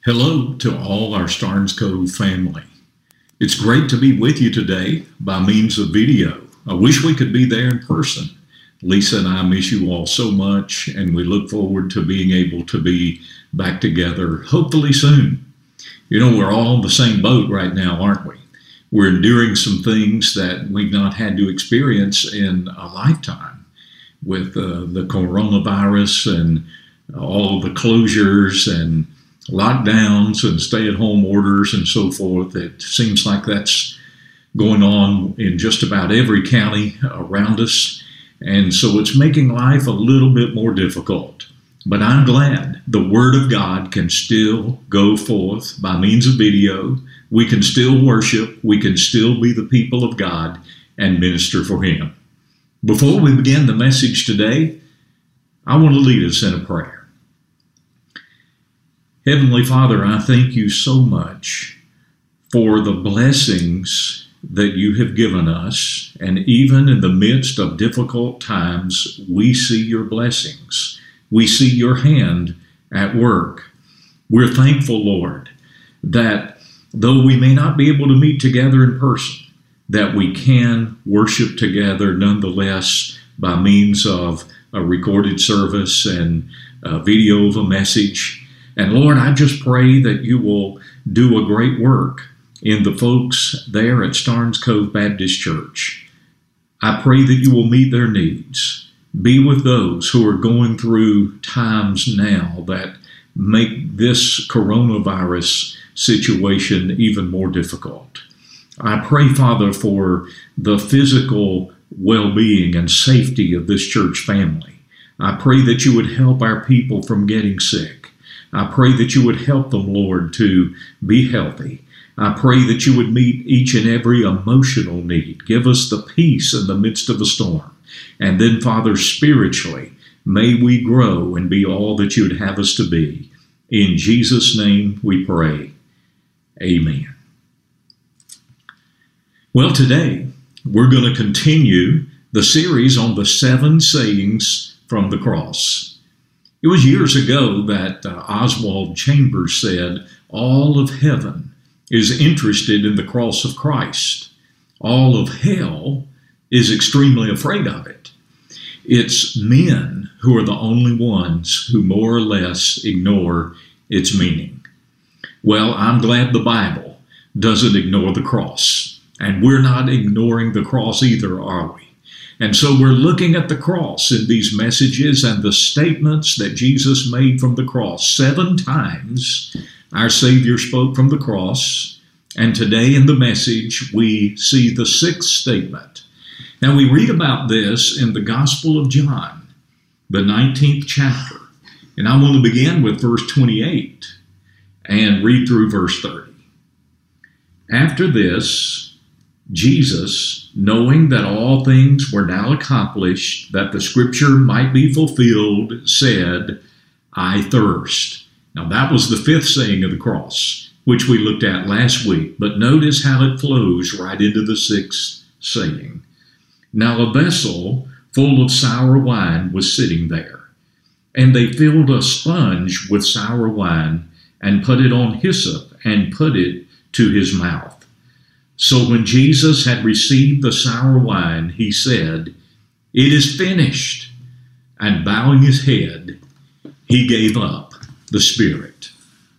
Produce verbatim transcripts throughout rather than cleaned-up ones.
Hello to all our Starnes Cove family. It's great to be with you today by means of video. I wish we could be there in person. Lisa and I miss you all so much, and we look forward to being able to be back together hopefully soon. You know, we're all in the same boat right now, aren't we? We're enduring some things that we've not had to experience in a lifetime with uh, the coronavirus and all of the closures and lockdowns and stay-at-home orders and so forth. It seems like that's going on in just about every county around us. And so it's making life a little bit more difficult. But I'm glad the Word of God can still go forth by means of video. We can still worship. We can still be the people of God and minister for Him. Before we begin the message today, I want to lead us in a prayer. Heavenly Father, I thank you so much for the blessings that you have given us. And even in the midst of difficult times, we see your blessings. We see your hand at work. We're thankful, Lord, that though we may not be able to meet together in person, that we can worship together nonetheless by means of a recorded service and a video of a message. And Lord, I just pray that you will do a great work in the folks there at Starnes Cove Baptist Church. I pray that you will meet their needs. Be with those who are going through times now that make this coronavirus situation even more difficult. I pray, Father, for the physical well-being and safety of this church family. I pray that you would help our people from getting sick. I pray that you would help them, Lord, to be healthy. I pray that you would meet each and every emotional need. Give us the peace in the midst of the storm. And then, Father, spiritually, may we grow and be all that you would have us to be. In Jesus' name we pray. Amen. Well, today we're going to continue the series on the seven sayings from the cross. It was years ago that uh, Oswald Chambers said, all of heaven is interested in the cross of Christ. All of hell is extremely afraid of it. It's men who are the only ones who more or less ignore its meaning. Well, I'm glad the Bible doesn't ignore the cross. And we're not ignoring the cross either, are we? And so we're looking at the cross in these messages and the statements that Jesus made from the cross. Seven times our Savior spoke from the cross. And today in the message, we see the sixth statement. Now we read about this in the Gospel of John, the nineteenth chapter. And I want to begin with verse twenty-eight and read through verse thirty. After this, Jesus, knowing that all things were now accomplished, that the scripture might be fulfilled, said, I thirst. Now that was the fifth saying of the cross, which we looked at last week, but notice how it flows right into the sixth saying. Now a vessel full of sour wine was sitting there, and they filled a sponge with sour wine and put it on hyssop and put it to his mouth. So when Jesus had received the sour wine, he said, It is finished. And bowing his head, he gave up the spirit.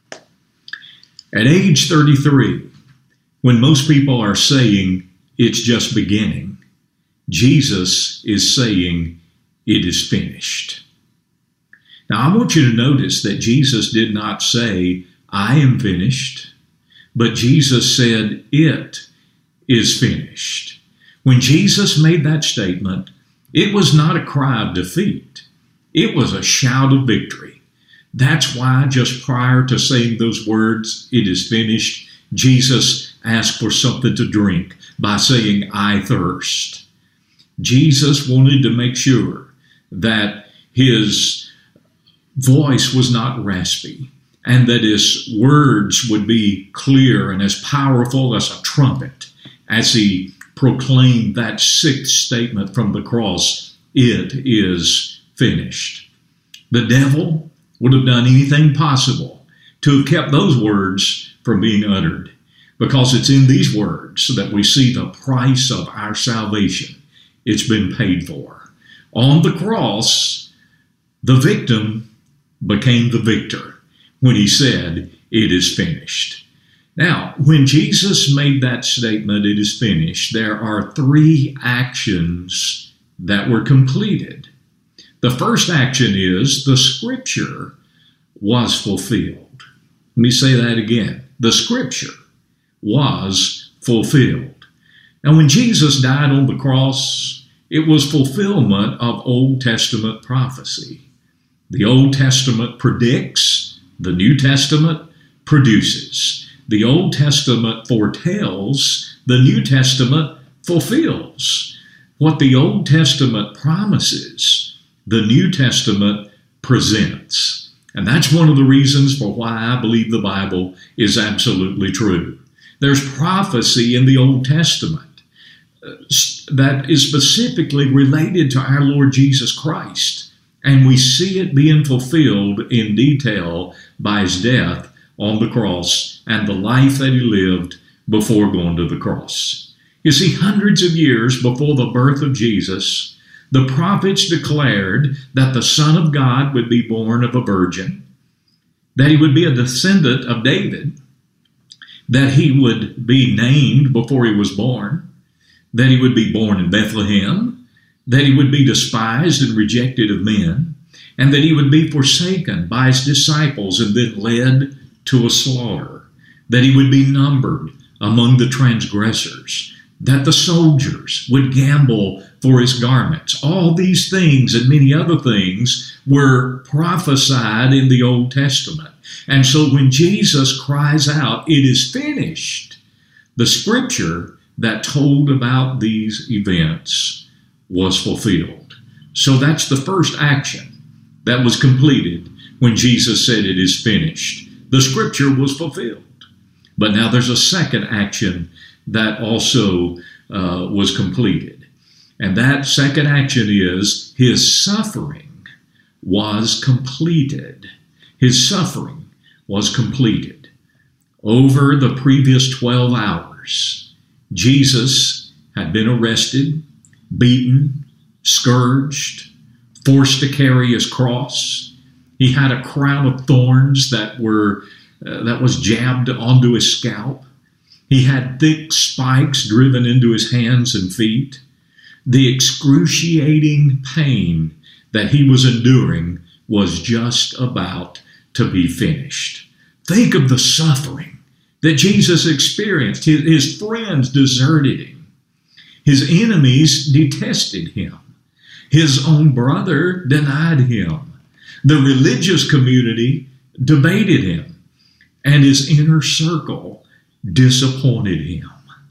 At age thirty-three, when most people are saying it's just beginning, Jesus is saying it is finished. Now I want you to notice that Jesus did not say, I am finished, but Jesus said, it is finished. When Jesus made that statement, it was not a cry of defeat. It was a shout of victory. That's why just prior to saying those words, it is finished, Jesus asked for something to drink by saying, I thirst. Jesus wanted to make sure that his voice was not raspy, and that his words would be clear and as powerful as a trumpet as he proclaimed that sixth statement from the cross, it is finished. The devil would have done anything possible to have kept those words from being uttered, because it's in these words that we see the price of our salvation. It's been paid for. On the cross, the victim became the victor when he said, "It is finished." Now, when Jesus made that statement, "It is finished," there are three actions that were completed. The first action is the Scripture was fulfilled. Let me say that again. The Scripture was fulfilled. And when Jesus died on the cross, it was fulfillment of Old Testament prophecy. The Old Testament predicts, the New Testament produces. The Old Testament foretells, the New Testament fulfills. What the Old Testament promises, the New Testament presents. And that's one of the reasons for why I believe the Bible is absolutely true. There's prophecy in the Old Testament that is specifically related to our Lord Jesus Christ. And we see it being fulfilled in detail by his death on the cross and the life that he lived before going to the cross. You see, hundreds of years before the birth of Jesus, the prophets declared that the Son of God would be born of a virgin, that he would be a descendant of David, that he would be named before he was born, that he would be born in Bethlehem, that he would be despised and rejected of men, and that he would be forsaken by his disciples and then led to a slaughter, that he would be numbered among the transgressors, that the soldiers would gamble for his garments. All these things and many other things were prophesied in the Old Testament. And so when Jesus cries out, "It is finished," the Scripture that told about these events was fulfilled. So that's the first action that was completed when Jesus said, "It is finished." The Scripture was fulfilled. But now there's a second action that also uh, was completed. And that second action is his suffering was completed. His suffering was completed. Over the previous twelve hours, Jesus had been arrested, beaten, scourged, forced to carry his cross. He had a crown of thorns that were uh, that was jabbed onto his scalp. He had thick spikes driven into his hands and feet. The excruciating pain that he was enduring was just about to be finished. Think of the suffering that Jesus experienced. His, his friends deserted him. His enemies detested him. His own brother denied him. The religious community debated him, and his inner circle disappointed him.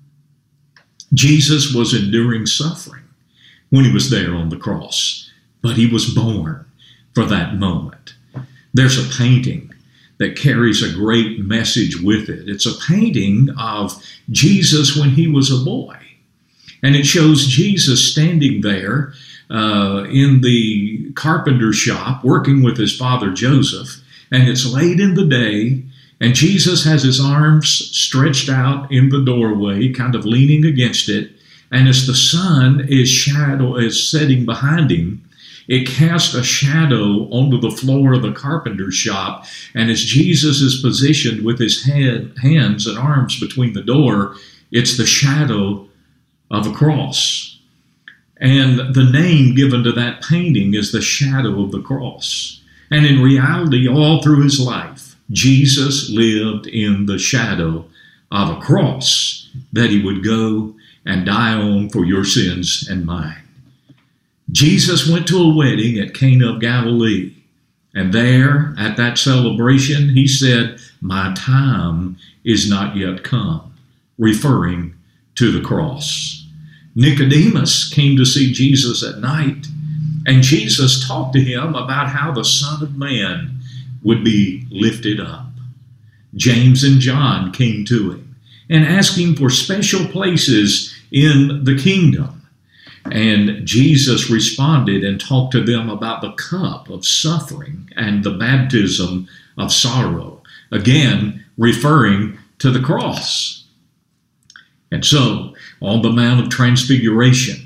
Jesus was enduring suffering when he was there on the cross, but he was born for that moment. There's a painting that carries a great message with it. It's a painting of Jesus when he was a boy, and it shows Jesus standing there Uh, in the carpenter shop working with his father Joseph, and it's late in the day, and Jesus has his arms stretched out in the doorway, kind of leaning against it, and as the sun is shadow is setting behind him, it casts a shadow onto the floor of the carpenter shop, and as Jesus is positioned with his head, hands and arms between the door, it's the shadow of a cross. And the name given to that painting is the shadow of the cross. And in reality, all through his life, Jesus lived in the shadow of a cross that he would go and die on for your sins and mine. Jesus went to a wedding at Cana of Galilee. And there, at that celebration, he said, "My time is not yet come," referring to the cross. Nicodemus came to see Jesus at night, and Jesus talked to him about how the Son of Man would be lifted up. James and John came to him and asked him for special places in the kingdom. And Jesus responded and talked to them about the cup of suffering and the baptism of sorrow. again referring to the cross. And so, on the Mount of Transfiguration,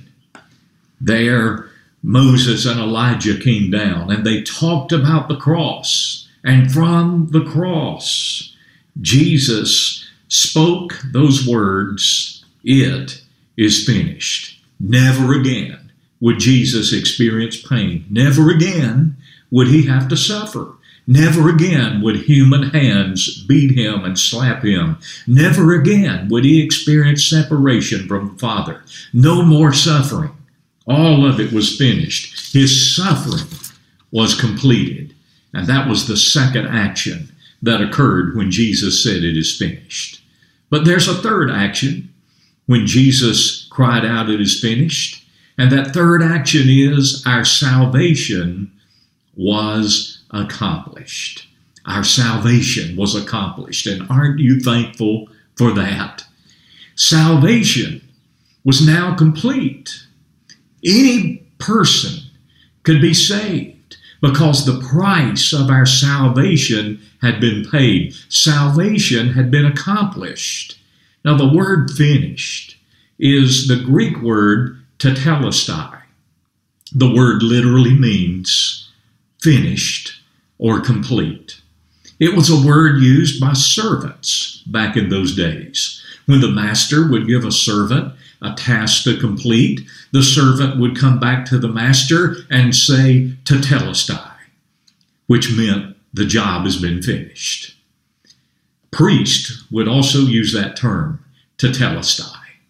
there Moses and Elijah came down, and they talked about the cross. And from the cross, Jesus spoke those words, "It is finished." Never again would Jesus experience pain. Never again would he have to suffer. Never again would human hands beat him and slap him. Never again would he experience separation from the Father. No more suffering. All of it was finished. His suffering was completed. And that was the second action that occurred when Jesus said it is finished. But there's a third action when Jesus cried out it is finished. And that third action is our salvation was accomplished. Our salvation was accomplished. And aren't you thankful for that? Salvation was now complete. Any person could be saved because the price of our salvation had been paid. Salvation had been accomplished. Now the word finished is the Greek word tetelestai. The word literally means finished or complete. It was a word used by servants back in those days. When the master would give a servant a task to complete, the servant would come back to the master and say tetelestai, which meant the job has been finished. Priest would also use that term, tetelestai.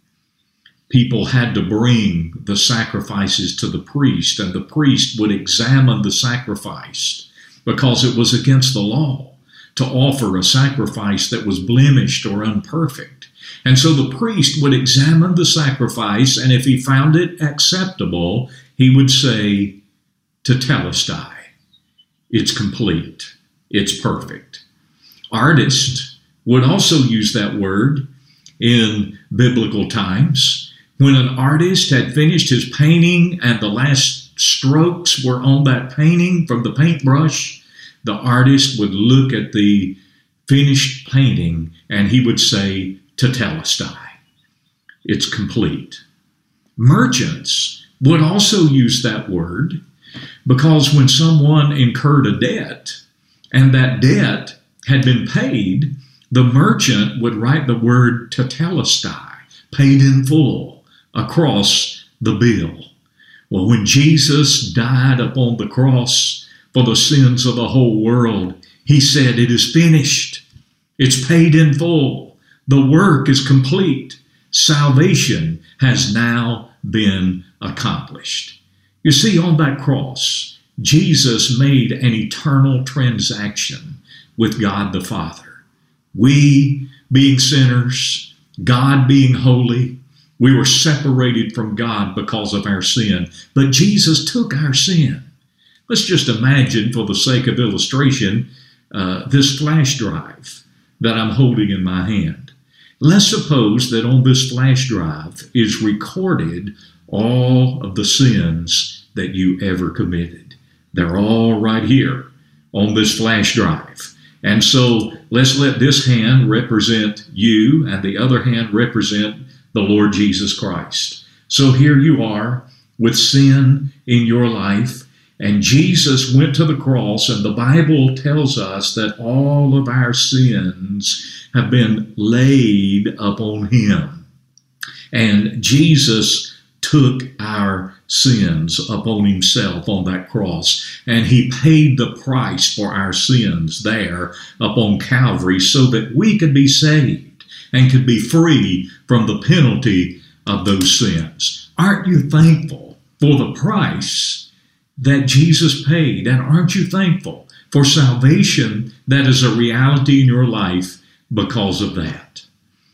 People had to bring the sacrifices to the priest, and the priest would examine the sacrifice because it was against the law to offer a sacrifice that was blemished or imperfect. And so the priest would examine the sacrifice, and if he found it acceptable, he would say, tetelestai, it's complete, it's perfect. Artists would also use that word in biblical times. When an artist had finished his painting and the last strokes were on that painting from the paintbrush, the artist would look at the finished painting and he would say, tetelestai, it's complete. Merchants would also use that word because when someone incurred a debt and that debt had been paid, the merchant would write the word tetelestai, paid in full, across the bill. Well, when Jesus died upon the cross for the sins of the whole world, he said, it is finished. It's paid in full. The work is complete. Salvation has now been accomplished. You see, on that cross, Jesus made an eternal transaction with God the Father. We, being sinners, God being holy, we were separated from God because of our sin. But Jesus took our sin. Let's just imagine, for the sake of illustration, uh, this flash drive that I'm holding in my hand. Let's suppose that on this flash drive is recorded all of the sins that you ever committed. They're all right here on this flash drive. And so let's let this hand represent you and the other hand represent the Lord Jesus Christ. So here you are with sin in your life, and Jesus went to the cross, and the Bible tells us that all of our sins have been laid upon him. And Jesus took our sins upon himself on that cross, and he paid the price for our sins there upon Calvary so that we could be saved and could be free from the penalty of those sins. Aren't you thankful for the price that Jesus paid? And aren't you thankful for salvation that is a reality in your life because of that?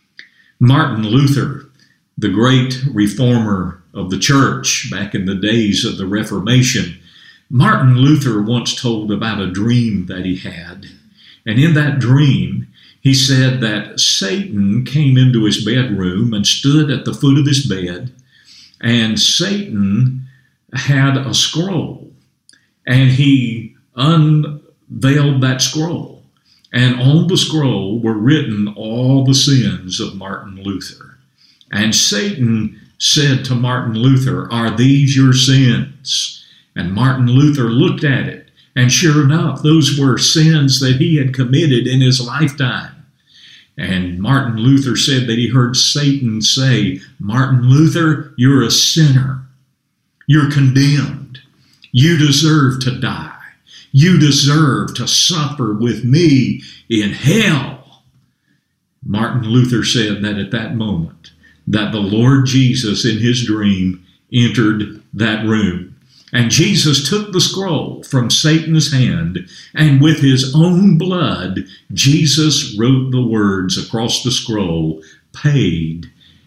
Martin Luther, the great reformer of the church back in the days of the Reformation, Martin Luther once told about a dream that he had. And in that dream, he said that Satan came into his bedroom and stood at the foot of his bed, and Satan had a scroll, and he unveiled that scroll. And on the scroll were written all the sins of Martin Luther. And Satan said to Martin Luther, "Are these your sins?" And Martin Luther looked at it, and sure enough, those were sins that he had committed in his lifetime. And Martin Luther said that he heard Satan say, "Martin Luther, you're a sinner. You're condemned. You deserve to die. You deserve to suffer with me in hell." Martin Luther said that at that moment, that the Lord Jesus in his dream entered that room. And Jesus took the scroll from Satan's hand, and with his own blood, Jesus wrote the words across the scroll, "Paid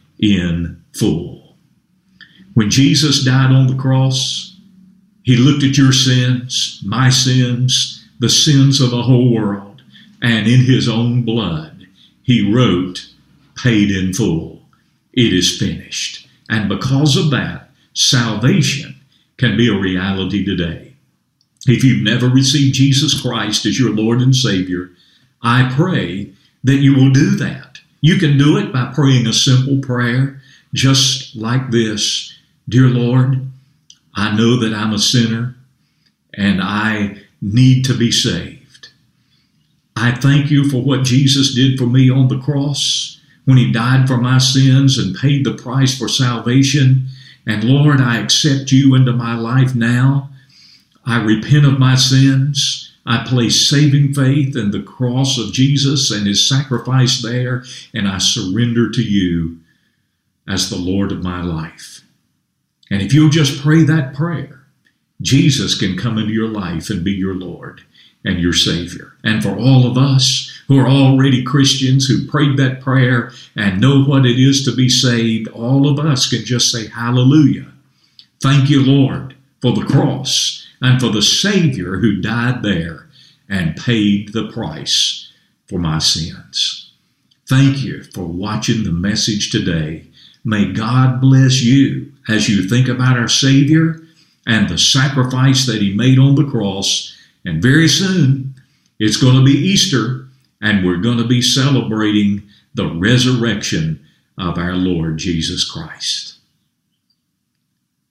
in full." When Jesus died on the cross, he looked at your sins, my sins, the sins of the whole world, and in his own blood, he wrote, "Paid in full. It is finished." And because of that, salvation can be a reality today. If you've never received Jesus Christ as your Lord and Savior, I pray that you will do that. You can do it by praying a simple prayer, just like this: "Dear Lord, I know that I'm a sinner and I need to be saved. I thank you for what Jesus did for me on the cross when he died for my sins and paid the price for salvation. And Lord, I accept you into my life now. I repent of my sins. I place saving faith in the cross of Jesus and his sacrifice there, and I surrender to you as the Lord of my life." And if you'll just pray that prayer, Jesus can come into your life and be your Lord and your Savior. And for all of us who are already Christians, who prayed that prayer and know what it is to be saved, all of us can just say, "Hallelujah. Thank you, Lord, for the cross and for the Savior who died there and paid the price for my sins." Thank you for watching the message today. May God bless you as you think about our Savior and the sacrifice that he made on the cross. And very soon, it's going to be Easter, and we're going to be celebrating the resurrection of our Lord Jesus Christ.